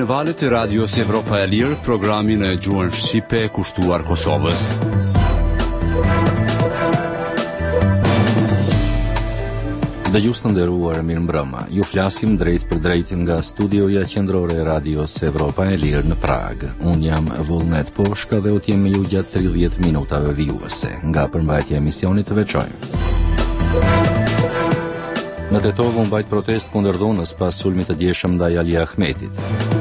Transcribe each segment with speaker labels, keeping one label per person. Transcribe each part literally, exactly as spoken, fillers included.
Speaker 1: në valët e radios Evropa e Lirë, programin e gjuhën shqipe kushtuar Kosovës.
Speaker 2: Dëgjues të nderuar, mirëmbrëma. Ju flasim drejt për drejt nga studioja qendrore e radios Evropa e Lirë në Prag. Unë jam Vullnet Poshka dhe u t'jem me ju gjatë tridhjetë minutave vijuese nga përmbajtja e emisionit të veçojmë. Në Tetovë u mbajt protest kundër dhunës pas sulmit të djeshëm ndaj Ali Ahmetit.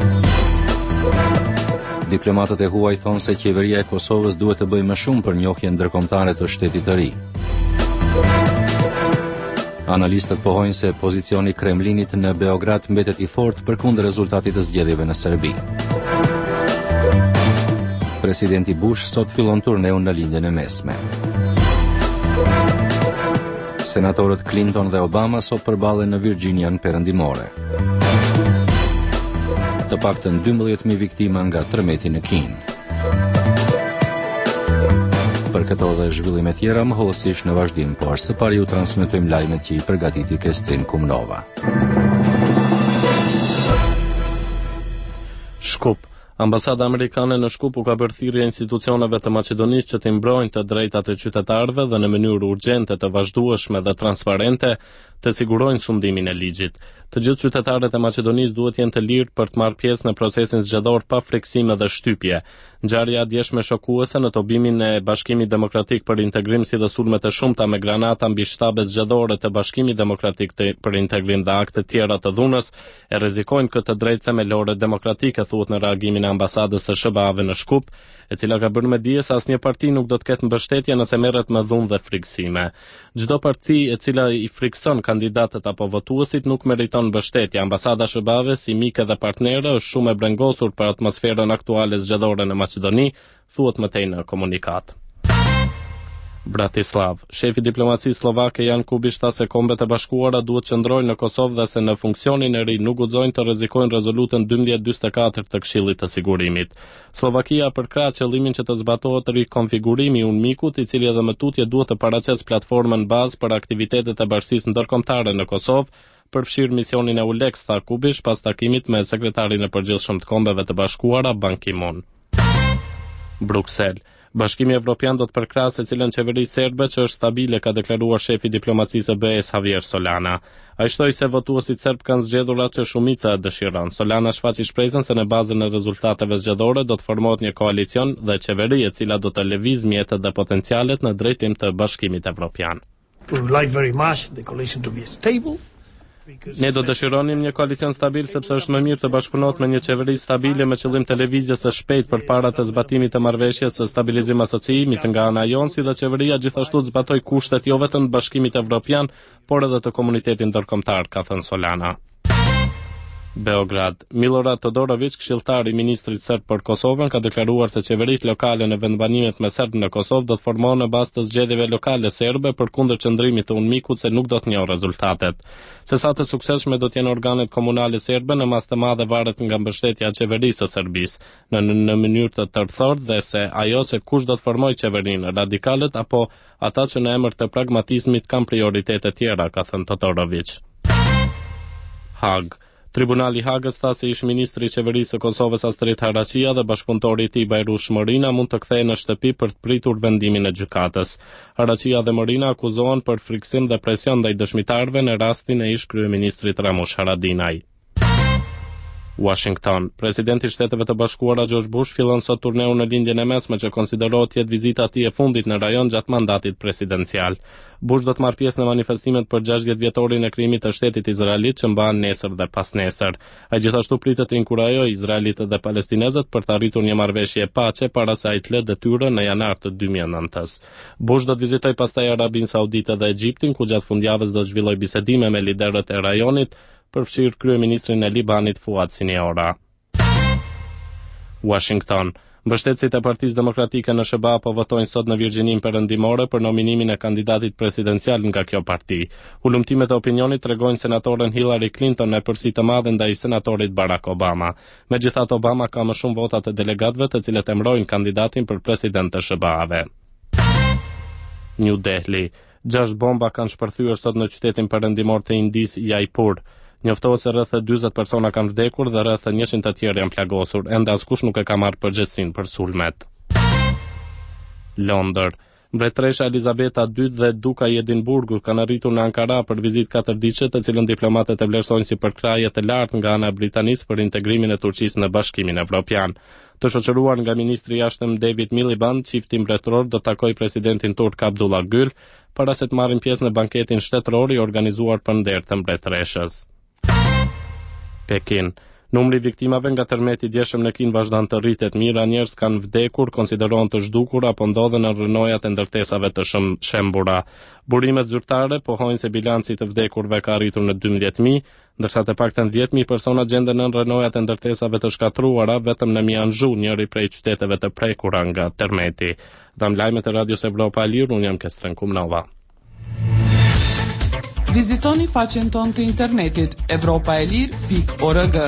Speaker 2: Diplomatët e huaj thonë se qeveria e Kosovës duhet të bëjë më shumë për njohjen ndërkombëtare të shtetit të ri. Analistët pohojnë se pozicioni Kremlinit në Beograd mbetet i fortë përkundër rezultatit të zgjedhjeve në Serbi. Presidenti Bush sot fillon turneun në lindjen e mesme. Senatorët Clinton dhe Obama sot përballen në Virginian perëndimore. Të paktën dymbëdhjetë mijë viktima nga tërmeti në Kinë. Për këto dhe zhvillime tjera më hollësisht në vazhdim, por së pari ju transmetojmë lajmet që i përgatiti Kestrin Kumnova.
Speaker 3: Shkup. Ambasada amerikane në Shkup u ka bërë thirrje institucioneve të Maqedonisë që të mbrojnë të drejtat e qytetarëve dhe në mënyrë urgjente të vazhdueshme dhe transparente të sigurojnë sundimin e ligjit. Të gjithë qytetarët e Maqedonisë duhet jenë të lirë për të marrë pjesë në procesin zgjedhor pa friksime dhe shtypje. Ngjarja e djeshme shokuese në tobimin e Bashkimit Demokratik për Integrim si dhe sulmet e shumta me granata mbi shtabet zgjedhore të Bashkimit Demokratik për Integrim dhe akte tjera të dhunës e rrezikojnë këtë drejtë themelore demokratike, thuhet në reagimin e ambasadës së S B A-ve në Shkup, e cila ka bërë me dije se asnjë parti nuk do të ketë mbështetje nëse merret me dhunë dhe friksime. Çdo parti e cila i frikson kandidatët apo votuesit nuk meriton mbështetje. Ambasada S B A-ve si mike dhe partnere është shumë e brengosur për atmosferën aktuale zgjedhore në Maqedoni, thuhet mëtej në komunikat. Bratislav. Shefi diplomacisë slovake Jan Kubish tha se Kombet e Bashkuara duhet qëndrojnë në Kosovë dhe se në funksionin e ri nuk guxojnë të rrezikojnë rezolutën dymbëdhjetë dymbëdhjetë e katër të Këshillit të Sigurimit. Slovakia përkrah qëllimin që të zbatohet rikonfigurimi i UNMIK-ut, i cili edhe më tutje duhet të paraqesë platformën bazë për aktivitetet e bashkisë ndërkombëtare në Kosovë, përfshirë misionin e U L E X, tha Kubish pas takimit me sekretarin e përgjithshëm të Kombeve të Bashkuara Ban Ki-moon. Bruksel. Bashkimi Evropian do të përkrahë se cilën qeveri serbe që është stabile, ka deklaruar shefi diplomacisë së B E-s Javier Solana. Ai shtoi se votuesit serb kanë zgjedhur atë që shumica e dëshiron. Solana shfaqi shpresën se në bazën e rezultateve zgjedhore do të formohet një koalicion dhe qeveri e cila do të lëvizë mjetet dhe potencialet në drejtim të Bashkimit Evropian.
Speaker 4: We would like very much the coalition to be stable.
Speaker 3: Ne do dëshironim një koalicion stabil sepse është më mirë të bashkëpunohet me një qeveri stabile me qëllim televizjes së shpejt përpara të zbatimit të marrëveshjes së stabilizim asociimit nga ana jon, si dhe qeveria gjithashtu të zbatoj kushtet jo vetëm të Bashkimit Evropian, por edhe të komunitetit ndërkombëtar, ka thënë Solana. Beograd. Milorad Todorović, këshilltar i ministrit serb për Kosovën, ka deklaruar se qeveritë lokale në vendbanimet me serb në Kosovë do të formohen në bazë të zgjedhjeve lokale serbe përkundër qëndrimit të UNMIK-ut se nuk do të njohë rezultatet. Se sa të suksesshme do të jenë organet komunale serbe në mas të madhe varet nga mbështetja e qeverisë së Serbisë në, në, në mënyrë të tërthort dhe se ajo se kush do të formojë qeverinë, radikalët apo ata që në emër të pragmatizmit kanë prioritete tjera, ka thënë Todorović. Hag. Tribunali i Hagës tha se ish ministri i qeverisë së Kosovës Astrid Haraçia dhe bashkëpunëtori i tij Bajrush Morina mund të kthehen në shtëpi për të pritur vendimin e gjykatës. Haraçia dhe Morina akuzohen për friksim dhe presion ndaj dëshmitarëve në rastin e ish kryeministrit Ramush Haradinaj. Washington. Presidenti i Shteteve të Bashkuara George Bush fillon sot turneun në lindjen e mesme që konsiderohet të jetë vizita e tij e fundit në rajon gjatë mandatit presidencial. Bush do të marrë pjesë në manifestimet për gjashtëdhjetë vjetorin e krimit të shtetit izraelit që mbahen nesër dhe pasnesër. Ai gjithashtu pritet të inkurajojë izraelitët dhe palestinezët për të arritur një marrëveshje pace para se ai të lë detyrën në janar të dy mijë e nëntës. Bush do të vizitojë pastaj Arabinë Saudite dhe Egjiptin, ku gjatë fundjavës do të zhvillojë bisedime me liderët e rajonit, përfshirë kryeministrin e Libanit Fuad Siniora. Washington. Mbështetësit e Partisë Demokratike në S B A po votojnë sot në Virgjininë Perëndimore për nominimin e kandidatit presidencial nga kjo parti. Ulëmtimet e opinionit tregojnë senatoren Hillary Clinton në përsi të madhe ndaj senatorit Barack Obama. Megjithatë, Obama ka më shumë vota të delegatëve të cilët emërojnë kandidatin për president të S B A-ve. New Delhi. Gjashtë bomba kanë shpërthyer sot në qytetin perëndimor të Indis, Jaipur. Njoftohet se rreth dyzet persona kanë vdekur dhe rreth njëqind të tjerë janë plagosur. Ende askush nuk e ka marrë përgjegjësinë për sulmet. Londër. Mbretëresha Elizabeta e dytë dhe Duka i Edinburgut kanë arritur në Ankara për vizitë katërditëse, të cilën diplomatët e vlerësojnë si përkrahje të lartë nga ana e Britanisë për integrimin e Turqisë në Bashkimin Evropian. Të shoqëruar nga ministri i jashtëm David Miliband, çifti mbretëror do takojë presidentin turk Abdullah Gül para se të marrin pjesë në banketin shtetëror i organizuar për nder të mbretëreshës. Pekin. Numri viktimave nga tërmeti i djeshëm në Kinë vazhdon të rritet. Mijëra njerëz kanë vdekur, konsiderohen të zhdukur apo ndodhen në rrënojat e ndërtesave të shembura. Burimet zyrtare pohojnë se bilanci të vdekurve ka arritur në dymbëdhjetë mijë, ndërsa të paktën dhjetë mijë persona gjenden në rrënojat e ndërtesave të shkatruara vetëm në Mianzhu, njëri prej qyteteve të prekura nga tërmeti. Dam lajmet e Radios Evropa e Lirë, unë jam Kestren Kumnova.
Speaker 5: Vizitoni faqen tonë të internetit evropaelir pikë org.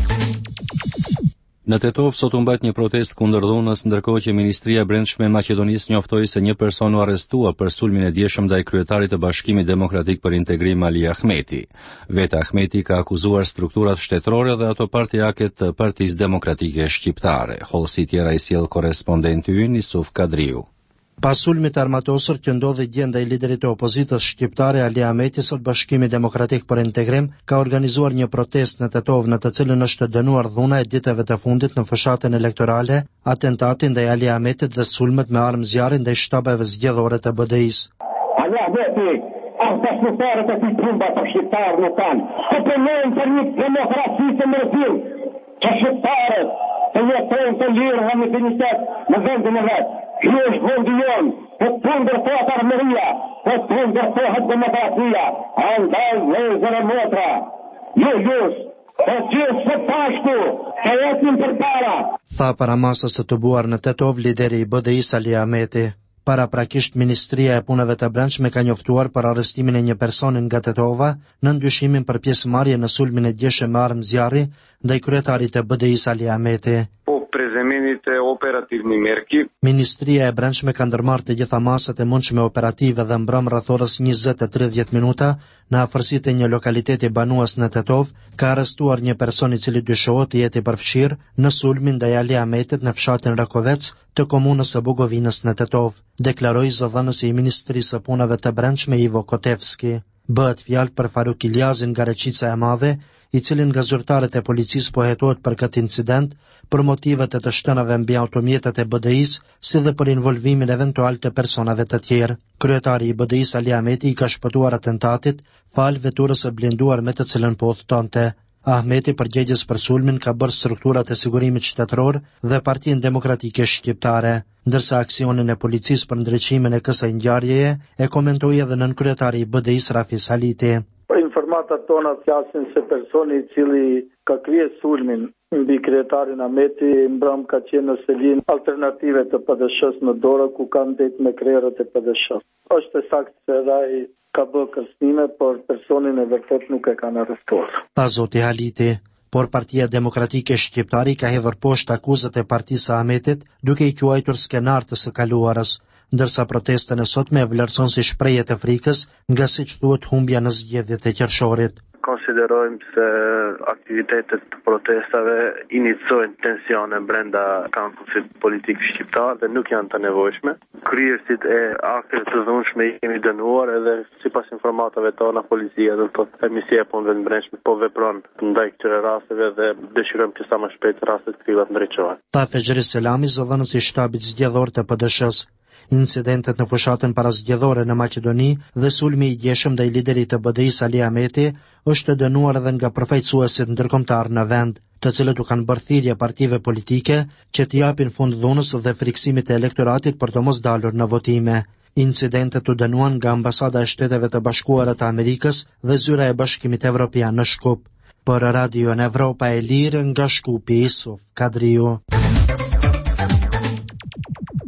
Speaker 2: Në Tetov sot u mbajt një protestë kundër dhunës, ndërkohë që Ministria e Brendshme e Maqedonisë njoftoi se një person u arrestua për sulmin e djeshëm ndaj kryetarit të Bashkimit Demokratik për Integrim Ali Ahmeti. Vetë Ahmeti ka akuzuar strukturat shtetërore dhe ato partijaket të Partisë Demokratike Shqiptare. Hollësi tjera i sjell korrespondenti ynë Isuf Kadriu.
Speaker 6: Pas sulmit armatosur që ndodhi dje ndaj liderit të opozitës shqiptare Ali Ahmeti, sot Bashkimi Demokratik për Integrim ka organizuar një protestë në Tetov në të cilën është dënuar dhuna e ditëve të fundit në fushatën elektorale, atentatin ndaj Ali Ahmetit dhe sulmet me armë zjarri ndaj shtabeve zgjedhore të B D I-s.
Speaker 7: Ali Ahmeti, asnjëherë të këtij trumba të shqiptar nuk kanë. Po punojnë për një demokraci të mërëfil, që shqiptarët të jetojnë të lirë dhe në dignitet në vendin e vetë. Kjo është vendi jonë, po të ndërtohet armëria, po të ndërtohet demokracia, andaj vëllezër e motra, ju jush, po gjithë së pashtu, të jetim përpara.
Speaker 6: Tha para masës së të buar në Tetov lideri i B D I-s Ali Ahmeti. Para prakisht Ministria e Punëve të Brendshme ka njoftuar për arrestimin e një personi nga Tetova në ndyshimin për pjesëmarrje në sulmin e djeshëm me armë zjarri ndaj kryetarit të B D I-s Ali Ahmeti.
Speaker 8: Prezamenite operativni merki.
Speaker 6: Ministria e Brendshme ka ndërmarrë të gjitha masat e mundshme operative dhe mbrëm rreth orës njëzet e tridhjetë minuta në afërsitë e një lokaliteti banues në Tetov, ka arrestuar një person i cili dyshohet të jetë i përfshirë në sulmin ndaj Ali Ahmetit në fshatin Rakovec të komunës së Bugovinës në Tetov, deklaroi zëdhënësi i Ministrisë së Punëve të Brendshme Ivo Kotevski. Bëhet fjalë për Faruk Iliazin nga Reqica e Madhe, i cili nga zyrtarët e policisë po hetohet për këtë incident, për motivet e të shtënave mbi automjetet e B D I-s, si dhe për involvimin eventual të personave të tjerë. Kryetari i B D I-s Ali Ahmeti i ka shpëtuar atentatit, fal veturës së blinduar me të cilën po udhëtonte. Ahmeti, përgjegjës për sulmin, ka bërë strukturat e sigurimit shtetëror dhe Partinë Demokratike Shqiptare, ndërsa aksionin e policisë për ndriçimin e kësaj ngjarjeje e komentoi edhe nënkryetari i B D I-s Rafis Haliti.
Speaker 9: Informatat tona flasin se personi i cili ka kryer sulmin mbi kryetarin Ahmeti mbrëm ka qenë në selin alternative të P D S-s në Dorë, ku kanë ndet me krerët e P D S-s. Është e saktë se ai ka bërë kërcënime, por personin e vërtet nuk e kanë arrestuar.
Speaker 6: Tha zoti Haliti, por Partia Demokratike Shqiptare ka hedhur poshtë akuzat e partisë së Ahmetit, duke i quajtur skenar të së kaluarës, ndërsa protestën e sotme e vlerëson si shprehje të frikës, nga siç thuhet humbja në zgjedhjet e qershorit.
Speaker 8: Konsiderojmë se aktivitetet të protestave iniciojnë tensione brenda kampusit politik shqiptar dhe nuk janë të nevojshme. Kryerësit e akteve të dhunshme jemi dënuar edhe sipas informatave tona policia dhe të Emisia e Punëve të Brendshme po vepron ndaj këtyre rasteve dhe dëshirojmë që sa më shpejt rastet të tilla të ndriçohen.
Speaker 6: Tha Fexhri Selami, zëdhënësi i shtabit zgjedhor të P D S-s. Incidentet në fushatën parazgjedhore në Maqedoni dhe sulmi i djeshëm ndaj liderit të B D I-s Ali Ahmeti është dënuar edhe nga përfaqësuesit ndërkombëtar në vend, të cilët u kanë bërë thirrje partive politike që të japin fund dhunës dhe friksimit të elektoratit për të mos dalur në votime. Incidentet u dënuan nga Ambasada e Shteteve të Bashkuara të Amerikës dhe Zyra e Bashkimit Evropian në Shkup. Për Radio në Evropa e Lirë nga Shkupi, Isuf Kadriu.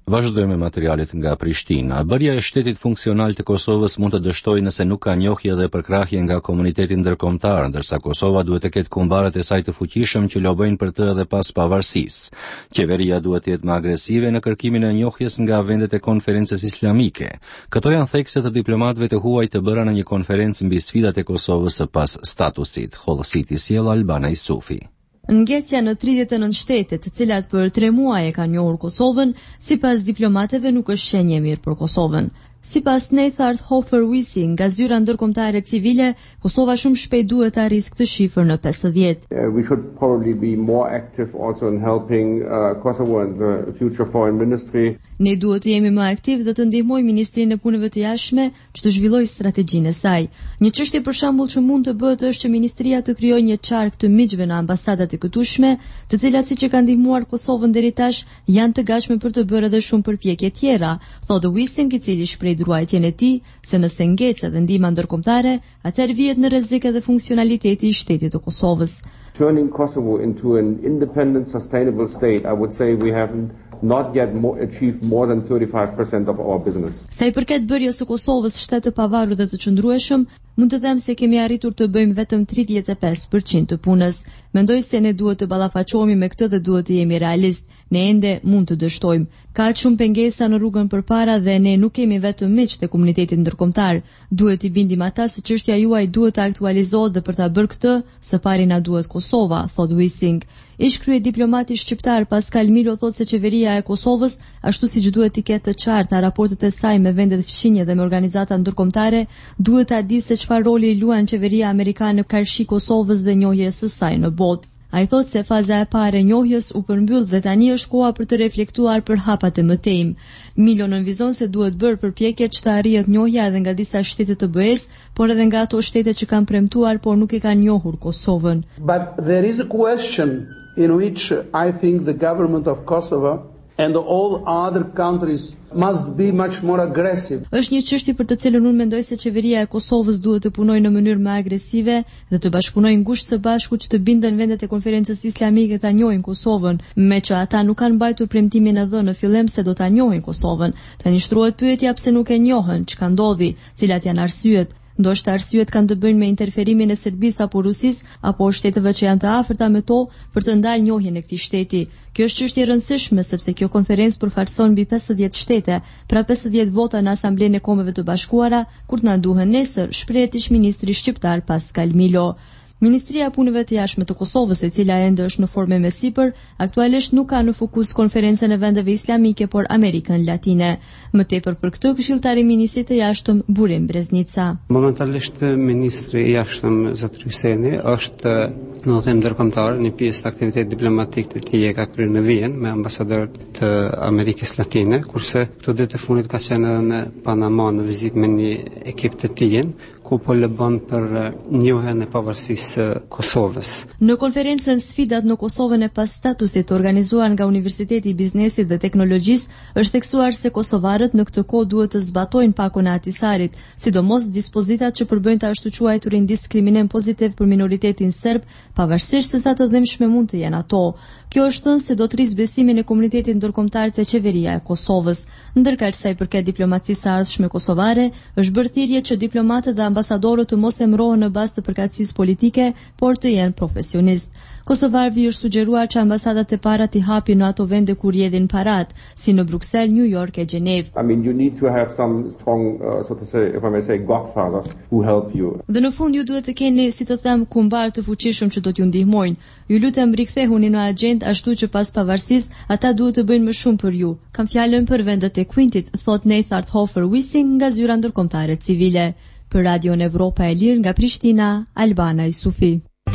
Speaker 2: Vazhdojmë me materialet nga Prishtina. Bërja e shtetit funksional të Kosovës mund të dështojë nëse nuk ka njohje dhe përkrahje nga komuniteti ndërkombëtar, ndërsa Kosova duhet të ketë kumbarët e saj të fuqishëm që lobojnë për të edhe pas pavarësisë. Qeveria duhet të jetë më agresive në kërkimin e njohjes nga vendet e konferencës islamike. Këto janë thekse të diplomatëve të huaj të bëra në një konferencë mbi sfidat e Kosovës së pas statusit. Hollësiti sjell Albana Isufi.
Speaker 10: Ngecja në tridhjetë e nëntë shtete, të cilat për tre muaj e kanë njohur Kosovën, sipas diplomatëve nuk është shenjë e mirë për Kosovën. Sipas Neithart Hofer-Wissing, nga zyra ndërkombëtare civile, Kosova shumë shpejt duhet ta arrisë këtë shifër në pesëdhjetë.
Speaker 11: Uh, we should probably be more active also in helping uh, Kosovo and the future foreign ministry.
Speaker 10: Ne duhet të jemi më aktiv dhe të ndihmojmë Ministrinë e Punëve të Jashtme që të zhvillojë strategjinë e saj. Një çështje për shembull që mund të bëhet është që ministria të krijojë një çark të miqve në ambasadat e këtueshme, të cilat siç e kanë ndihmuar Kosovën deri tash, janë të gatshme për të bërë edhe shumë përpjekje tjera, thotë Wissing, i cili shpreh ruajtjen e tij se nëse ngecë dhe ndihma ndërkombëtare, atëherë vihet në rrezik edhe funksionaliteti i shtetit të Kosovës.
Speaker 11: Turning Kosovo into an independent, sustainable state, I would say we haven't not yet more, achieved more than thirty-five percent of our business.
Speaker 10: Sa i përket bërjes së Kosovës shtet të pavarur dhe të qëndrueshëm, mund të them se kemi arritur të bëjmë vetëm tridhjetë e pesë përqind të punës. Mendoj se ne duhet të ballafaqohemi me këtë dhe duhet të jemi realist. Ne ende mund të dështojmë. Ka shumë pengesa në rrugën përpara dhe ne nuk kemi vetëm miq të komunitetit ndërkombëtar. Duhet i bindim ata se çështja juaj duhet të aktualizohet dhe për ta bërë këtë, së pari na duhet Kosova, thot Wissing. Ish krye diplomati shqiptar Pascal Milo thot se qeveria e Kosovës, ashtu siç duhet të ketë të qarta raportet e saj me vendet fqinje dhe me organizata ndërkombëtare, duhet ta di se çfarë roli luan qeveria amerikane karshi Kosovës dhe njohjes së saj në botë. Ai thot se faza e parë e njohjes u përmbyll dhe tani është koha për të reflektuar për hapat e mëtejm. Milo nënvizon se duhet bërë përpjekje që të arrihet njohja edhe nga disa shtete të B E-s, por edhe nga ato shtete që kanë premtuar por nuk e kanë njohur Kosovën.
Speaker 12: But there is a question in which I think the government of Kosovo and all other countries must be much more aggressive.
Speaker 10: Është një çështje për të cilën unë mendoj se qeveria e Kosovës duhet të punojë në mënyrë më agresive dhe të bashkëpunojë ngushtë së bashku që të binden vendet e konferencës islamike ta njohin Kosovën, me që ata nuk kanë mbajtur premtimin e dhënë në fillim se do ta njohin Kosovën. Tani shtrohet pyetja pse nuk e njohën, çka ndodhi, cilat janë arsyet. Ndoshta arsyet kanë të bëjnë me interferimin e Serbisë apo Rusisë apo shteteve që janë të afërta me to për të ndalë njohjen e këtij shteti. Kjo është çështje e rëndësishme sepse kjo konferencë përfaqëson mbi pesëdhjetë shtete, pra pesëdhjetë vota në Asamblenë e Kombeve të Bashkuara, kur të na duhen nesër, shpreh ish-ministri shqiptar Pascal Milo. Ministria e Punëve të Jashtme të Kosovës, e cila ende është në formë me sipër, aktualisht nuk ka në fokus konferencën e vendeve islamike, por Amerikën Latine. Më tepër për këtë, këshilltari i ministrit të jashtëm Burim Breznica.
Speaker 13: Momentalisht ministri i jashtëm Zotri Hyseni është në udhëtim ndërkombëtar, një pjesë të aktivitetit diplomatik të tij e ka kryer në Vjen me ambasadorët të Amerikës Latine, kurse këto ditë të fundit ka qenë edhe në Panama në vizitë me një ekip të tij, ku po lëbon për njohjen e pavarësisë Kosovës.
Speaker 10: Në konferencën Sfidat në Kosovën e pas statusit të organizuar nga Universiteti i Biznesit dhe Teknologjisë, është theksuar se kosovarët në këtë kohë duhet të zbatojnë pakun e Ahtisarit, sidomos dispozitat që përbëjnë të ashtu quajturin diskriminim pozitiv për minoritetin serb, pavarësisht se sa të dhimbshme mund të jenë ato. Kjo është thënë se do të rrisë besimin e komunitetit ndërkombëtar te qeveria e Kosovës. Ndërkaq sa i përket diplomacisë së ardhshme kosovare, është bërë thirrje që diplomatët dhe ambasadorët të mos emërohen në bazë të përkatësisë politike, por të jenë profesionistë. Kosovarëve është sugjeruar që ambasadat e para t'i hapin në ato vende ku rrjedhin parat, si në Bruksel, New York e Gjenevë.
Speaker 11: I mean, you need to have some strong, uh, so to say, if I may say, godfathers who help you.
Speaker 10: Dhe në fund ju duhet të keni, si të them, kumbar të fuqishëm që do t'ju ndihmojnë. Ju lutem rikthehuni në agjend, ashtu që pas pavarësisë ata duhet të bëjnë më shumë për ju. Kam fjalën për vendet e Quintit, thot Neithart Hofer-Wissing nga zyra ndërkombëtare civile. Për Radion Evropa e Lirë nga Prishtina, Albana Isufi.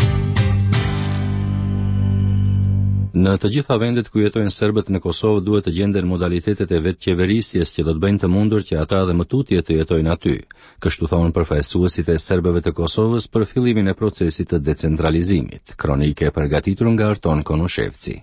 Speaker 2: Në të gjitha vendet ku jetojnë serbët në Kosovë duhet të gjenden modalitetet e vetë qeverisjes që do të bëjnë të mundur që ata dhe më tutje të jetojnë aty. Kështu thonë përfaqësuesit e serbëve të Kosovës për fillimin e procesit të decentralizimit. Kronike e përgatitur nga Arton Konushevci.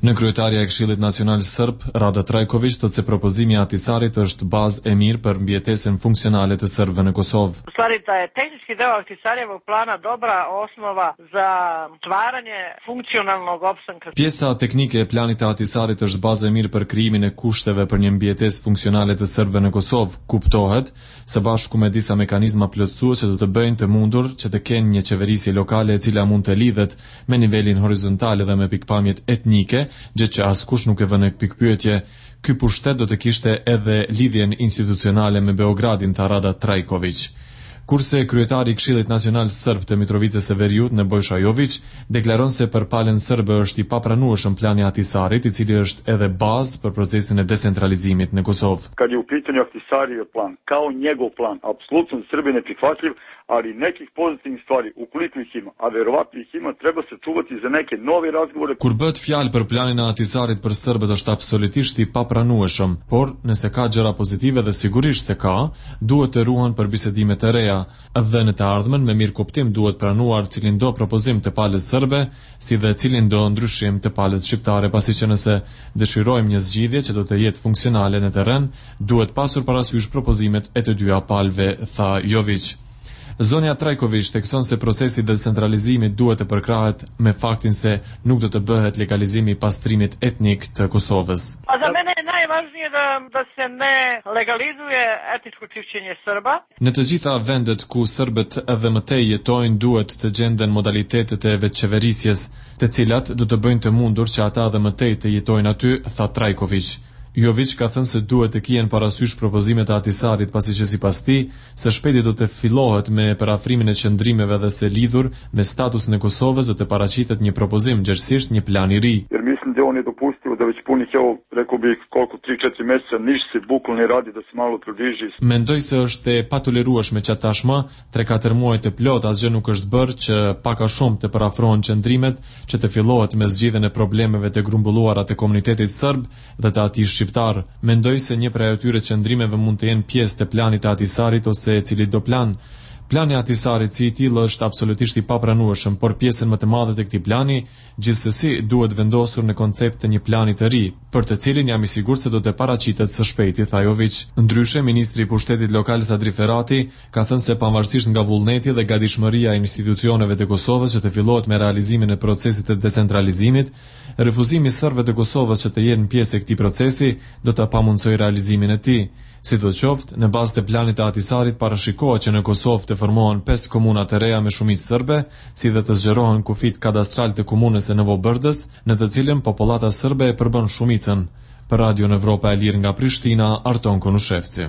Speaker 14: Në kryetaria e Këshillit Nacional Serb, Rada Trajković thotë se propozimi i Ahtisarit është bazë e mirë për mbjetesën funksionale të serbëve në Kosovë.
Speaker 15: U stvari da je tehnički deo Ahtisarjevog plana dobra osnova za stvaranje funksionalnog opstanka.
Speaker 14: Pjesa teknike e planit të Ahtisarit është bazë e mirë për krijimin e kushteve për një mbjetesë funksionale të serbëve në Kosovë. Kuptohet së bashku me disa mekanizma plotësuese që do të bëjnë të mundur që të kenë një qeverisje lokale e cila mund të lidhet me nivelin horizontal dhe me pikpamjet etnike, gjë që askush nuk e vënë pikpyetje. Ky pushtet do të kishte edhe lidhjen institucionale me Beogradin, tha Rada Trajković. Kurse kryetari i Këshillit Nacional Serb të Mitrovicës së Veriut, Nebojša Jović, deklaron se për palën serbe është i papranueshëm plani i Ahtisarit, i cili është edhe bazë për procesin e decentralizimit në Kosovë.
Speaker 16: Kad je u pitanju Ahtisarijev plan, kao njegov plan, apsolutno Srbiji neprihvatljiv, ali nekih pozitivnih stvari, ukoliko ih ima, a verovatno ih ima, treba se čuvati za neke nove razgovore.
Speaker 14: Kur bëhet fjalë për planin e Ahtisarit për serbët është absolutisht i papranueshëm, por nëse ka gjëra pozitive dhe sigurisht se ka, duhet të ruhen për bisedime të reja. Dhe në të ardhmen me mirë kuptim duhet pranuar cilin do propozim të palës serbe, si dhe cilin do ndryshim të palës shqiptare, pasi që nëse dëshirojmë një zgjidhje që do të jetë funksionale në terren, duhet pasur parasysh propozimet e të dyja palëve, tha Jović. Zonja Trajković thekson se procesi i decentralizimit duhet të përkrahet me faktin se nuk do të bëhet legalizimi i pastrimit etnik të Kosovës.
Speaker 15: A za mene je najvažnije da, da se ne legalizuje etničko čišćenje Srba.
Speaker 14: Në të gjitha vendet ku serbët edhe më tej jetojnë duhet të gjenden modalitetet e vetëqeverisjes, të cilat do të bëjnë të mundur që ata edhe më tej të jetojnë aty, tha Trajković. Jović ka thënë se duhet të kihen parasysh propozimet e Ahtisarit, pasi që sipas tij, së shpejti do të fillohet me parafrimin e qendrimeve dhe se lidhur me statusin e Kosovës do të paraqitet një propozim, gjerësisht një plan i ri.
Speaker 16: Jer mislim da on je dopustio da već punih evo, rekao bih koliko tri četiri mjeseca ništa se bukvalno ne radi da se malo približi.
Speaker 14: Mendoj se është e patolerueshme që tashmë tre katër muaj të plot asgjë nuk është bërë që pak a shumë të parafrohen qendrimet, që të fillohet me zgjidhjen e problemeve të grumbulluara të komunitetit serb dhe të atij shqiptar. Mendoj se një prej atyre qendrimeve mund të jenë pjesë të planit të Ahtisarit ose e cili do plan. Plani i Ahtisarit si i tillë është absolutisht i papranueshëm, por pjesën më të madhe të këtij plani gjithsesi duhet vendosur në koncept të një plani të ri, për të cilin jam i sigurt se do të paraqitet së shpejti, tha Jović. Ndryshe, ministri i pushtetit lokal Sadri Ferrati ka thënë se pavarësisht nga vullneti dhe gatishmëria e institucioneve të Kosovës që të fillohet me realizimin e procesit të decentralizimit, refuzimi i serbëve të Kosovës që të jenë pjesë e këtij procesi do të pamundsojë realizimin e tij. Sidoqoftë, në bazë të planit të Ahtisarit parashikohet që në Kosovë të formohen pesë komuna të reja me shumicë serbe, si dhe të zgjerohen kufit kadastral të komunës së Novobërdës, në të cilën popullata serbe e përbën shumicën. Për Radio Evropa e Lirë nga Prishtina, Arton Konushevci.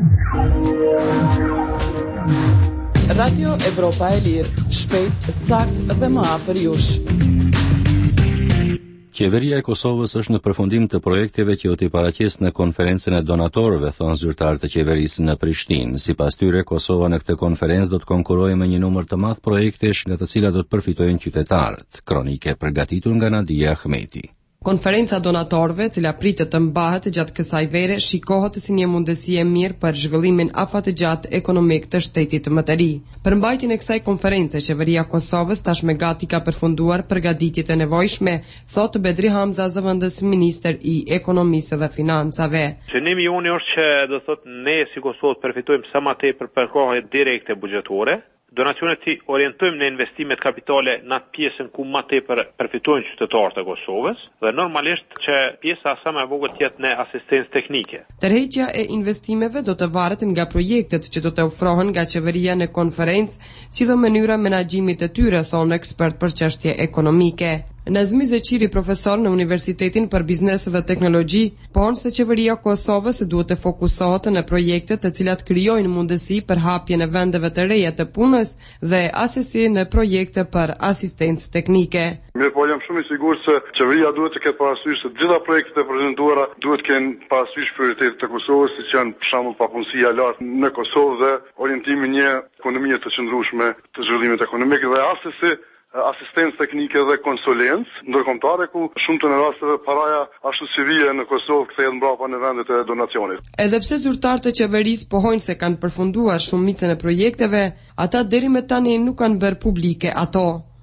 Speaker 5: Radio Evropa e Lirë, shpejt, sakt dhe më afër jush.
Speaker 2: Qeveria e Kosovës është në përfundim të projekteve që do t'i paraqesë në konferencën e donatorëve, thonë zyrtarët e qeverisë në Prishtinë. Sipas tyre, Kosova në këtë konferencë do të konkurrojë me një numër të madh projektesh nga të cilat do të përfitojnë qytetarët. Kronike përgatitur nga Nadia Ahmeti.
Speaker 17: Konferenca donatorëve, cila pritet të mbahet gjatë kësaj vere, shikohet si një mundësi e mirë për zhvillimin afatgjatë ekonomik të shtetit më të ri. Për mbajtjen e kësaj konference, qeveria e Kosovës tashmë gati ka përfunduar përgatitjet e nevojshme, thotë Bedri Hamza, zëvendës ministër i ekonomisë dhe financave.
Speaker 18: Qëllimi jonë është që do thotë ne si Kosovë përfitojmë sa më tepër për kohë direkte buxhetore. Donacionet i orientojmë në investimet kapitale në atë pjesën ku më tepër përfitojnë qytetarët e Kosovës dhe normalisht që pjesa sa më e vogël të jetë në asistencë teknike.
Speaker 17: Tërheqja e investimeve do të varet nga projektet që do të ofrohen nga qeveria në konferencë, si dhe mënyra menaxhimit të tyre, thonë ekspert për çështje ekonomike. Nazmi Zeqiri, profesor në Universitetin për Biznes dhe Teknologji, thonë se qeveria e Kosovës duhet të fokusohet në projekte të cilat krijojnë mundësi për hapjen e vendeve të reja të punës dhe asesi në projekte për asistencë teknike.
Speaker 16: Mirë, po jam shumë i sigurt se qeveria duhet të ketë parasysh se gjitha projektet e prezantuara duhet të kenë parasysh prioritetet të Kosovës, siç janë për shembull papunësia e lartë në Kosovë dhe orientimi një ekonomie të qëndrueshme të zhvillimit ekonomik dhe asesi asistencë teknike dhe konsulencë ndërkombëtare, ku shumë të në rasteve paraja ashtu si vije në Kosovë kthehet mbrapa në vendet e donacionit.
Speaker 17: Edhe pse zyrtarët e qeverisë pohojnë se kanë përfunduar shumicën e projekteve, ata deri më tani nuk kanë bërë publike ato.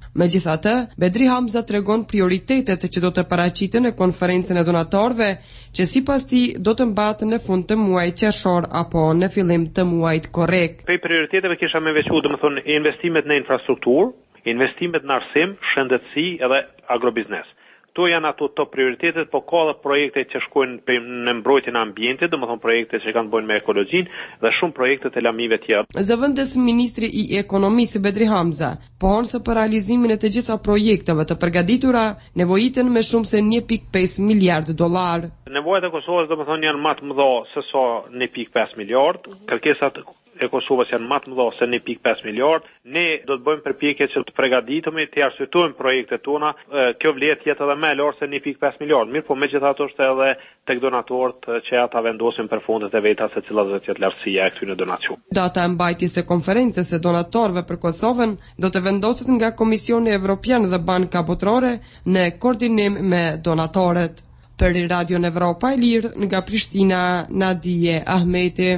Speaker 17: Megjithatë, Bedri Hamza tregon prioritetet që do të paraqiten në konferencën e donatorëve, që sipas tij do të mbahen në fund të muajit qershor apo në fillim të muajit korrekt.
Speaker 18: Pe prioriteteve kisha më veçuar, domethënë, investimet në infrastrukturë, investimet në arsim, shëndetësi edhe agrobiznes. Kto janë ato top prioritetet, po ka edhe projekte që shkojnë në mbrojtjen e ambientit, domethënë projekte që kanë të bëjnë me ekologjinë dhe shumë projekte të lamive tjerë.
Speaker 17: Zëvendës ministri i ekonomisë Bedri Hamza pohon se për realizimin e të gjitha projekteve të përgatitura nevojiten me shumë se një pikë pesë miliard dollar.
Speaker 18: Nevojat e Kosovës domethënë janë më të mëdha se sa një pikë pesë miliard, kërkesat e Kosovës janë më të mëdha se një pikë pesë miliard. Ne do të bëjmë përpjekje që të përgatitemi të arsytojmë projektet tona. Kjo vlerë jetë edhe më e lartë se një pikë pesë miliard. Mirë, po megjithatë është edhe tek donatorët që ata vendosin për fondet e veta se cilat do të jetë lartësia e këtyre donacioneve.
Speaker 17: Data e mbajtjes së konferencës së donatorëve për Kosovën do të vendoset nga Komisioni Evropian dhe Banka Botërore në koordinim me donatorët. Për Radio Evropa e Lirë, nga Prishtina, Nadije Ahmeti.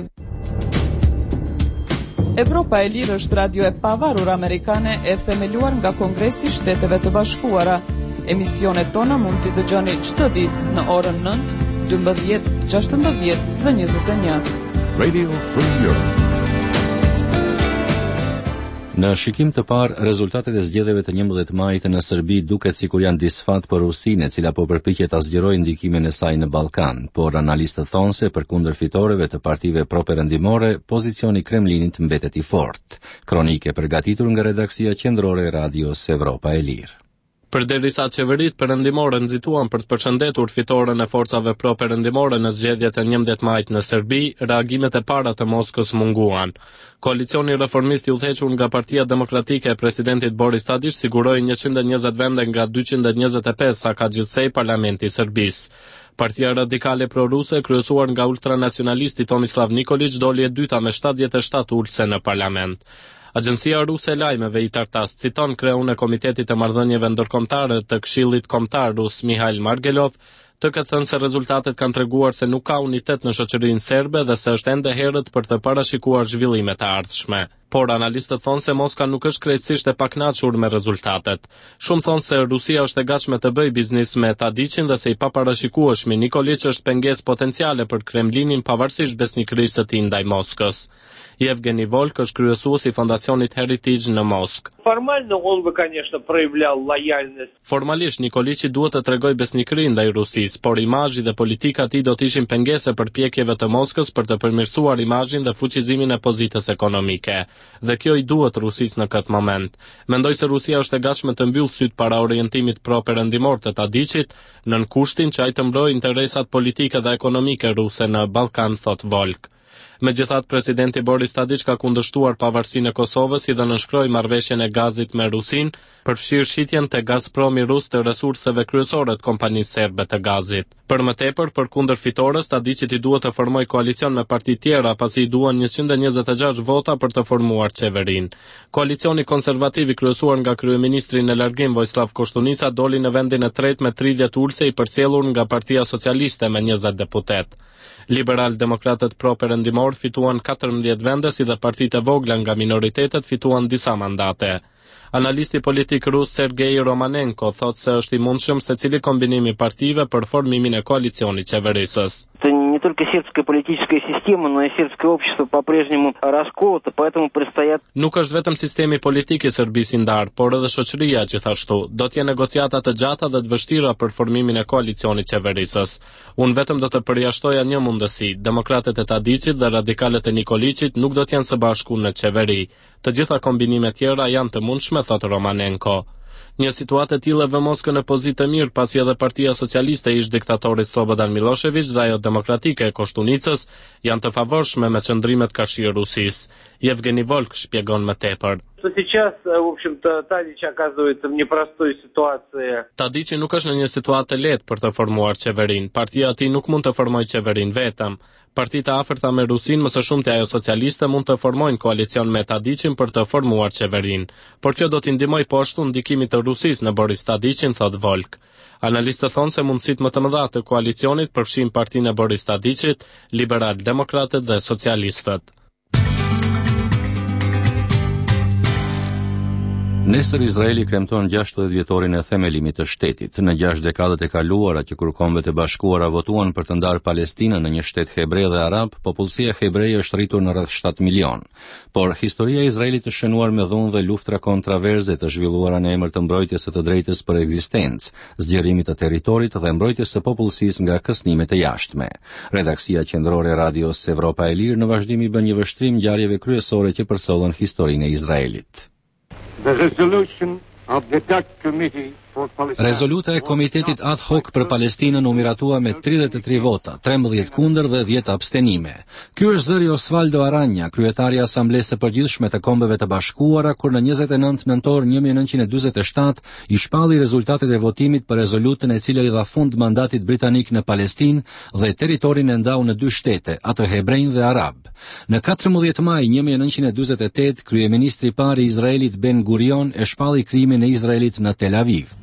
Speaker 5: Evropa e Lirë është radio e pavarur amerikane e themeluar nga Kongresi i Shteteve të Bashkuara. Emisionet tona mund t'i dëgjoni çdo ditë në orën nëntë, dymbëdhjetë, gjashtëmbëdhjetë dhe njëzet e një.
Speaker 2: Radio Free Europe. Në shikim të parë, rezultatet e zgjedhjeve të njëmbëdhjetë majit në Serbi duket sikur janë disfat për Rusinë, e cila po përpiqet ta zgjerojë ndikimin e saj në Ballkan, por analistët thonë se përkundër fitoreve të partive pro-perëndimore, pozicioni i Kremlinit mbetet i fortë. Kronike përgatitur nga redaksia qendrore e Radios Evropa e Lirë.
Speaker 3: Përderisa qeveritë perëndimore nxituan për të përshëndetur fitoren e forcave pro-perëndimore në zgjedhjet e njëmbëdhjetë majit në Serbi, reagimet e para të Moskës munguan. Koalicioni reformist i udhëhequr nga Partia Demokratike e presidentit Boris Tadić siguroi njëqind e njëzet vende nga dyqind e njëzet e pesë sa ka gjithsej parlamenti i Serbisë. Partia radikale proruse, kryesuar nga ultranacionalisti Tomislav Nikolić, doli e dyta me shtatëdhjetë e shtatë ulëse në parlament. Agjencia ruse e lajmeve I Tartas citon kreun e Komitetit të Marrëdhënieve Ndërkombëtare të Këshillit Kombëtar rus Mihail Margelov, të këtë thënë se rezultatet kanë treguar se nuk ka unitet në shoqërinë serbe dhe se është ende herët për të parashikuar zhvillimet e ardhshme. Por analistët thonë se Moska nuk është krejtësisht e pakënaqur me rezultatet. Shumë thonë se Rusia është e gatshme të bëjë biznes me Tadićin dhe se I paparashikueshmi Nikolić është pengesë potenciale për Kremlinin pavarësisht besnikërisë së tij ndaj Moskës. Евгений Волк është kryesuesi I fondacionit Heritage në Moskë.
Speaker 19: Формально он бы, конечно, проявлял лояльность.
Speaker 3: Formalisht Nikolići duhet të tregojë besnikëri ndaj Rusisë, por imazhi dhe politika e tij do të ishin pengese për pjekjeve të Moskës për të përmirësuar imazhin dhe fuqizimin e pozitës ekonomike. Dhe kjo I duhet Rusisë në këtë moment. Mendoj se Rusia është e gatshme të mbyllë syt para orientimit pro-perëndimor të Tadićit, nën kushtin që ai të mbrojë interesat politike dhe ekonomike ruse në Ballkan, thot Volk. Megjithatë, presidenti Boris Tadić ka kundërshtuar pavarësinë e Kosovës si dhe nënshkroi marrëveshjen e gazit me Rusinë, përfshirë shitjen te Gazpromi rus të resurseve kryesore të kompanisë serbe të gazit. Për më tepër, përkundër fitores, Tadićit I duhet të formojë koalicion me parti tjera pasi I duan njëqind e njëzet e gjashtë vota për të formuar qeverinë. Koalicioni konservativ I kryesuar nga kryeministri në largim Vojislav Koštunica doli në vendin e tretë me tridhjetë ulëse I përcjellur nga Partia Socialiste me njëzet deputet. Liberal-demokratët pro-perëndimor fituan katërmbëdhjetë vende si dhe partitë e vogla nga minoritetet fituan disa mandate. Analisti politik rus Sergei Romanenko thot se është I mundshëm secili kombinim I partive për formimin e koalicionit qeverisës.
Speaker 20: Не только сербская политическая система, но и сербское общество по-прежнему расколото, поэтому предстоят...
Speaker 3: Nuk është vetëm sistemi politik I Serbisë I ndar, por edhe shoqëria gjithashtu. Do të jenë negociata të gjata dhe të vështira për formimin e koalicionit qeverisës. Unë vetëm do të përjashtoja një mundësi. Demokratët e Tadićit dhe radikalët e Nikolićit nuk do të jenë së bashku në qeveri. Të gjitha kombinimet tjera janë të mundshme, thot Romanenko. Një situatë e tillë vë Moskën në pozitë mirë pasi edhe Partia Socialiste ish diktatorit Slobodan Milošević dhe ajo demokratike e Koštunicës janë të favorshme me qëndrimet karshi Rusisë. Евгений Волк shpjegon më tepër.
Speaker 19: Сейчас, в общем-то, Tadić оказывается в непростой ситуации.
Speaker 3: Tadići nuk është në një situatë lehtë për të formuar qeverinë. Partia e tij nuk mund të formojë qeverinë vetëm. Partitë e afërta me Rusinë, më së shumti ajo socialiste, mund të formojnë koalicion me Tadićin për të formuar qeverinë. Por kjo do t'i ndihmojë poshtu ndikimit të Rusisë në Boris Tadićin, thot Volk. Analistët thonë se mundësitë më të mëdha të koalicionit përfshin partinë e Boris Tadićit, liberal-demokratët dhe socialistët.
Speaker 2: Nesër Izraeli kremton gjashtëdhjetë vjetorin e themelimit të shtetit. Në gjashtë dekadat e kaluara që kur Kombet e Bashkuara votuan për të ndarë Palestinën në një shtet hebre dhe arab, popullsia hebreje është rritur në rreth shtat milion. Por historia e Izraelit është shënuar me dhunë dhe luftra kontraverze të zhvilluara në emër të mbrojtjes së të drejtës për ekzistencë, zgjerimit të territorit dhe mbrojtjes së popullsisë nga kërcënimet e jashtme. Redaksia qendrore e Radios Evropa e Lirë në vazhdim i bën një vështrim ngjarjeve kryesore që përcollën historinë e Izraelit.
Speaker 21: The resolution of the D A C Committee for Palestine.
Speaker 2: Rezoluta e Komitetit ad hoc për Palestinën u miratua me tridhjetë e tre vota, trembëdhjetë kundër dhe dhjetë abstenime. Ky është zëri Osvaldo Aranja, kryetari i Asamblesë së Përgjithshme të Kombeve të Bashkuara, kur në njëzet e nëntë nëntor një mijë e nëntëqind e dyzet e shtatë i shpalli rezultatet e votimit për rezolutën e cila i dha fund mandatit britanik në Palestinë dhe territorin e ndau në dy shtete, atë hebrejn dhe arab. Në katërmbëdhjetë maj një mijë e nëntëqind e dyzet e tetë, kryeministri i parë i Izraelit Ben Gurion e shpalli krimin e Izraelit në Tel Aviv.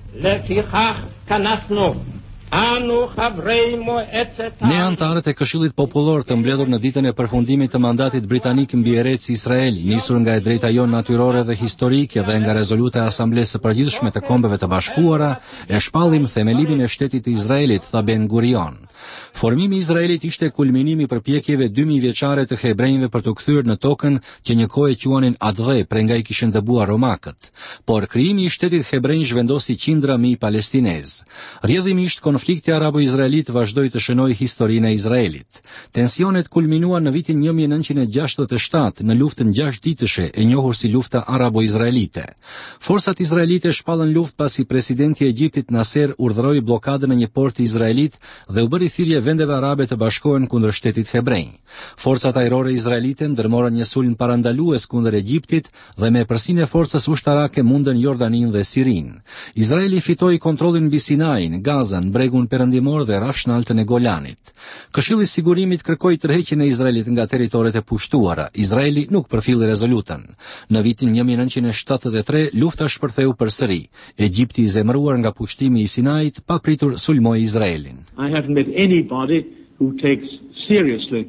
Speaker 2: Ne antarët e Këshillit Popullor të mbledhur në ditën e përfundimit të mandatit britanik mbi Erec Israel, nisur nga e drejta jonë natyrore dhe historike dhe nga rezoluta e Asamblesë së Përgjithshme të Kombeve të Bashkuara, e shpallim themelimin e shtetit të Izraelit, tha Ben Gurion. Formimi i Izraelit ishte kulminimi i përpjekjeve dy mijë vjeçare të hebrejve për të kthyer në tokën që një kohë quanin Adhe, prej nga i kishin dëbuar romakët. Por krijimi i shtetit hebrejn zhvendosi qindra mijë palestinez. Rrjedhimisht konflikti arabo-izraelit vazhdoi të shënojë historinë e Izraelit. Tensionet kulminuan në vitin një mijë e nëntëqind e gjashtëdhjetë e shtatë në luftën gjashtë-ditëshe e njohur si lufta arabo-izraelite. Forcat izraelite shpallën luftë pasi presidenti i Egjiptit Nasser urdhëroi bllokadën e një porti izraelit dhe u bëri thirrje vendeve arabe të bashkohen kundër shtetit hebrejn. Forcat ajrore izraelite ndërmorën një sulm parandalues kundër Egjiptit dhe me përsinë e forcës ushtarake mundën Jordaninë dhe Sirinë. Izraeli fitoi kontrollin mbi Sinain, Gazan, bregun perëndimor dhe rafshnaltën e Golanit. Këshilli i Sigurimit kërkoi tërheqjen e Izraelit nga territoret e pushtuara. Izraeli nuk përfilli rezolutën. Në vitin një mijë e nëntëqind e shtatëdhjetë e tre lufta shpërtheu përsëri. Egjipti i zemëruar nga pushtimi i Sinait papritur sulmoi Izraelin.
Speaker 21: I haven't met anybody who takes seriously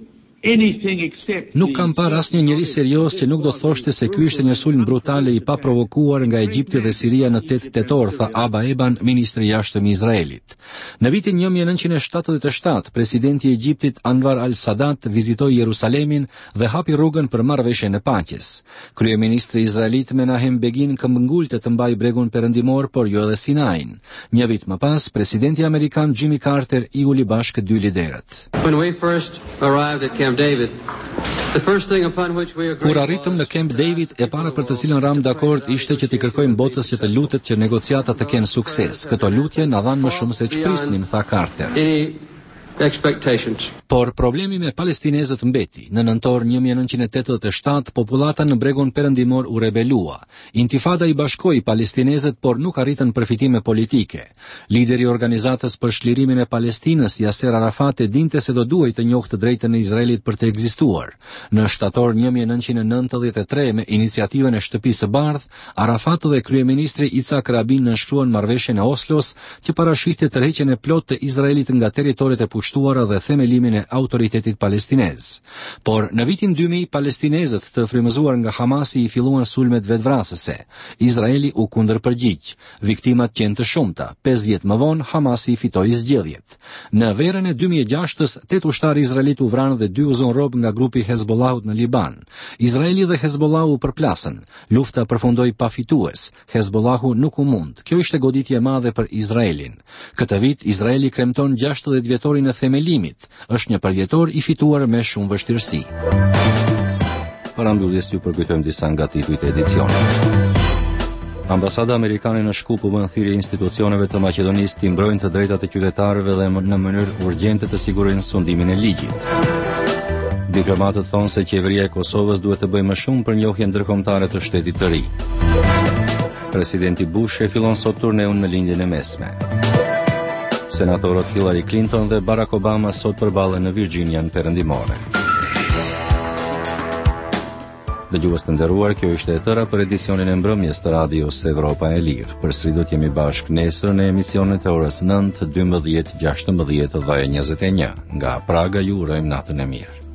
Speaker 2: Nuk kam parë asnjë njeri serioz që nuk do thoshte se ky ishte një sulm brutale i paprovokuar nga Egjipti dhe Siria në tetë tetor, tha Aba Eban, ministri i jashtëm i Izraelit. Në vitin një mijë e nëntëqind e shtatëdhjetë e shtatë, presidenti i Egjiptit Anwar al-Sadat vizitoi Jerusalemin dhe hapi rrugën për marrëveshjen e paqes. Kryeministri izraelit Menahem Begin këmbëngulte të mbajë bregun perëndimor, por jo edhe Sinain. Një vit më pas, presidenti amerikan Jimmy Carter i uli bashkë dy liderët.
Speaker 22: When we first arrived at Camp David, the first thing upon which we agreed.
Speaker 2: Kur arritëm në Camp David, e para për të cilën ram dakord ishte që t'i kërkojmë botës që të lutet që negociatat të kenë sukses. Këto lutje na dhanë më shumë se ç'prisnim, tha Carter.
Speaker 22: Expectations.
Speaker 2: Por problemi me palestinezët mbeti. Në nëntor një mijë e nëntëqind e tetëdhjetë e shtatë, popullata në bregun perëndimor u rebelua. Intifada i bashkoi palestinezët, por nuk arritën përfitime politike. Lideri i organizatës për shlirimin e Palestinës, Yasser Arafat, e dinte se do duhej të njohte drejtën e Izraelit për të ekzistuar. Në shtator një mijë e nëntëqind e nëntëdhjetë e tre, me iniciativën e Shtëpisë së Bardhë, Arafat dhe kryeministri Yitzhak Rabin nënshkruan marrëveshjen e Oslos, që parashihte tërheqjen e plotë të Izraelit nga territoret e pushtuara dhe themelimin e autoritetit palestinez. Por në vitin dy mijë palestinezët të frymëzuar nga Hamasi i filluan sulmet vetvrasëse. Izraeli u kundërpërgjigj. Viktimat qenë të shumta. pesë vjet më vonë Hamasi fitoi zgjedhjet. Në verën e dy mijë e gjashtës, tetë ushtarë izraelit u vranë dhe dy u zon rob nga grupi Hezbollahut në Liban. Izraeli dhe Hezbollahu përplasën. Lufta përfundoi pafitues. Hezbollahu nuk u mund. Kjo ishte goditje e madhe për Izraelin. Këtë vit Izraeli kremton gjashtëdhjetë vjetorin e themelimit. Është një përvjetor i fituar me shumë vështirësi. Para mbylljes ju përkujtojmë disa nga titujt e edicionit. Ambasada amerikane në Shkup u bën thirrje institucioneve të Maqedonisë të mbrojnë të drejtat e qytetarëve dhe në mënyrë urgjente të sigurojnë sundimin e ligjit. Diplomatët thonë se qeveria e Kosovës duhet të bëjë më shumë për njohjen ndërkombëtare të shtetit të ri. Presidenti Bush e fillon sot turneun në lindjen e mesme. Senatorët Hillary Clinton dhe Barack Obama sot përballen në Virginian perëndimore. Dëgjues të nderuar, kjo ishte e tëra për edicionin e mbrëmjes të Radios Evropa e Lirë. Përsëri do të jemi bashkë nesër në emisionet e orës nëntë, dymbëdhjetë, gjashtëmbëdhjetë dhe njëzet e një. Nga Praga ju urojmë natën e mirë.